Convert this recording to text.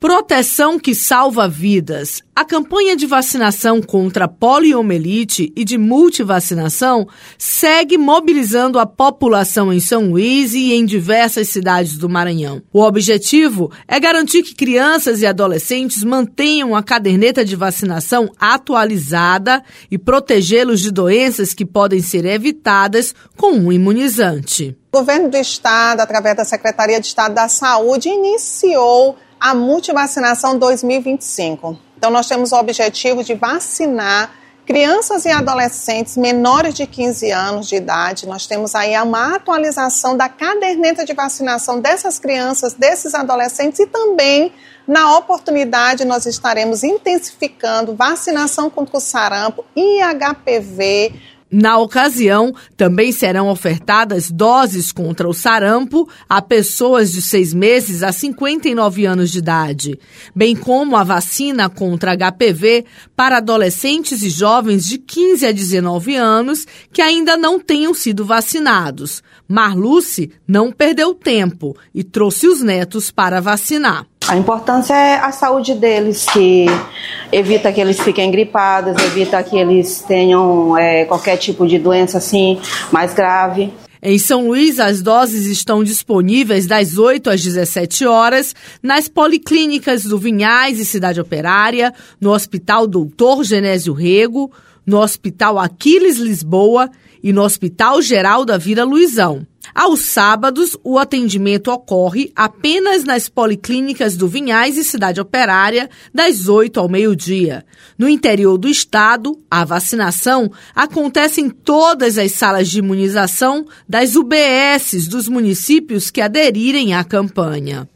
Proteção que salva vidas. A campanha de vacinação contra a poliomielite e de multivacinação segue mobilizando a população em São Luís e em diversas cidades do Maranhão. O objetivo é garantir que crianças e adolescentes mantenham a caderneta de vacinação atualizada e protegê-los de doenças que podem ser evitadas com um imunizante. O governo do estado, através da Secretaria de Estado da Saúde, iniciou a multivacinação 2025. Então, nós temos o objetivo de vacinar crianças e adolescentes menores de 15 anos de idade. Nós temos aí uma atualização da caderneta de vacinação dessas crianças, desses adolescentes e também, na oportunidade, nós estaremos intensificando vacinação contra o sarampo e HPV. Na ocasião, também serão ofertadas doses contra o sarampo a pessoas de 6 meses a 59 anos de idade, bem como a vacina contra HPV para adolescentes e jovens de 15 a 19 anos que ainda não tenham sido vacinados. Marluce não perdeu tempo e trouxe os netos para vacinar. A importância é a saúde deles, que evita que eles fiquem gripados, evita que eles tenham qualquer tipo de doença assim mais grave. Em São Luís, as doses estão disponíveis das 8 às 17 horas nas policlínicas do Vinhais e Cidade Operária, no Hospital Doutor Genésio Rego, no Hospital Aquiles Lisboa e no Hospital Geral da Vila Luizão. Aos sábados, o atendimento ocorre apenas nas policlínicas do Vinhais e Cidade Operária, das 8 ao meio-dia. No interior do estado, a vacinação acontece em todas as salas de imunização das UBSs dos municípios que aderirem à campanha.